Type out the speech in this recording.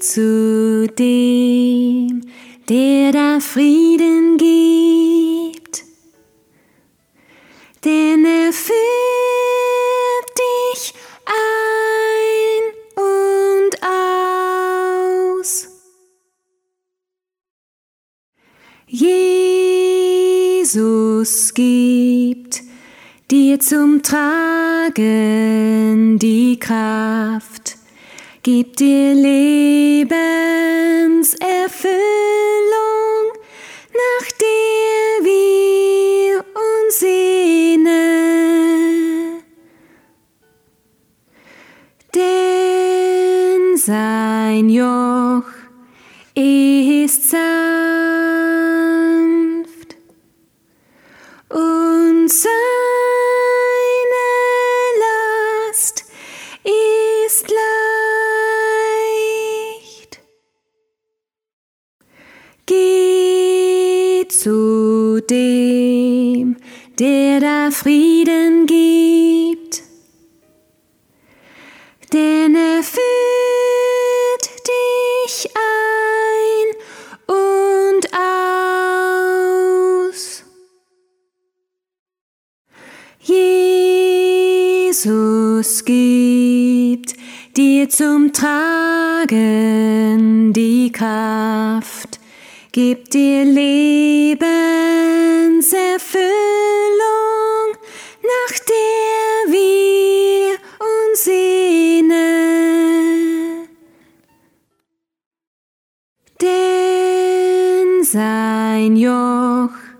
zu dem, der da Frieden gibt, denn er führt dich ein und aus. Jesus gibt dir zum Tragen die Kraft, gibt dir Lebenserfüllung, nach der wir uns sehnen. Denn sein Joch ist sanft und seine Last ist leicht. Geh zu dem, der da Frieden gibt, denn er führt dich ein und aus. Jesus gibt dir zum Tragen die Kraft, gibt dir Lebenserfüllung, nach der wir uns sehnen. Denn sein Joch